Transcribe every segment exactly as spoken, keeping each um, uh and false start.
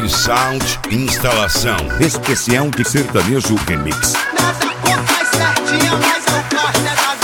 R Sound, instalação especial de sertanejo remix. Nada acontece certinho, mas eu gosto é da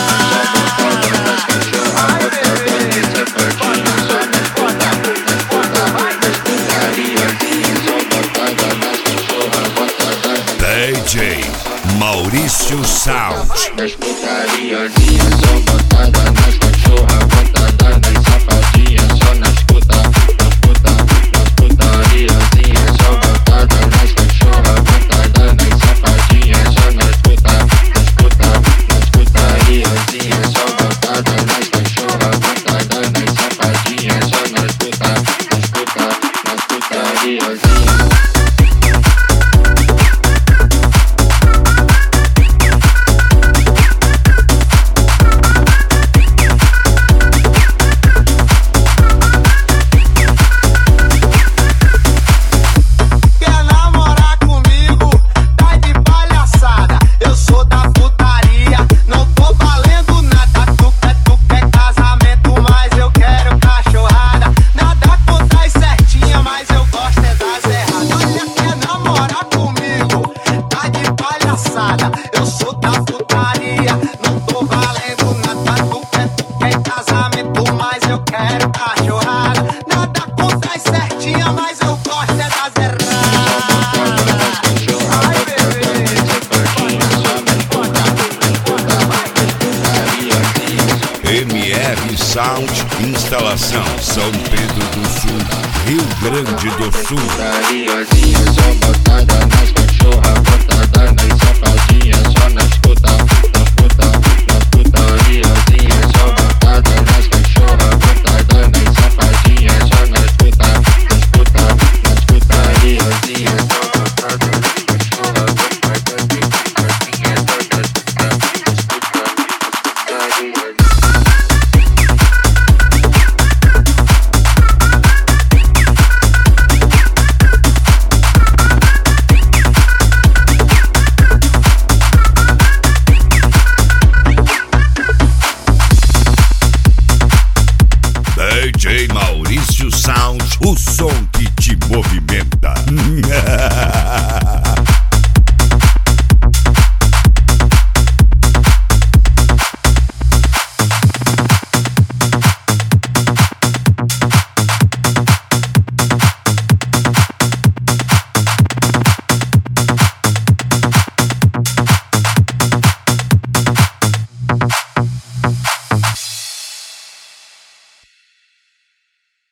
D J Maurício Sound. Nas putariazinhas, só botada nas cachorra, botada nas safadinhas, só nas puta, nas puta, nas putariazinhas, só botada nas cachorra, botada nas safadinhas, só nas puta, nas puta, nas putariazinhas, só botada nas cachorra, botada nas safadinhas, só nas puta, nas puta, nas putariazinhas. Eu sou da putaria, não tô valendo nada. Tu quer, tu quer casamento, mas eu quero cachorrada. Nada acontece certinha, mas eu gosto é das erradas. Ai, bebê. M R Sound, instalação São Pedro do Sul, Rio Grande do Sul. Putariazinha, só botada nas cachorra, botada nas safadinhas, só nas puta, nas puta, nas putariazinha, só botada nas cachorra, botada nas safadinhas, só nas puta, nas puta, nas putariazinha, só botada nas cachorra, botada nas safadinhas, só nas puta, nas puta, nas putariazinha. D J Maurício Sound, o som que te movimenta.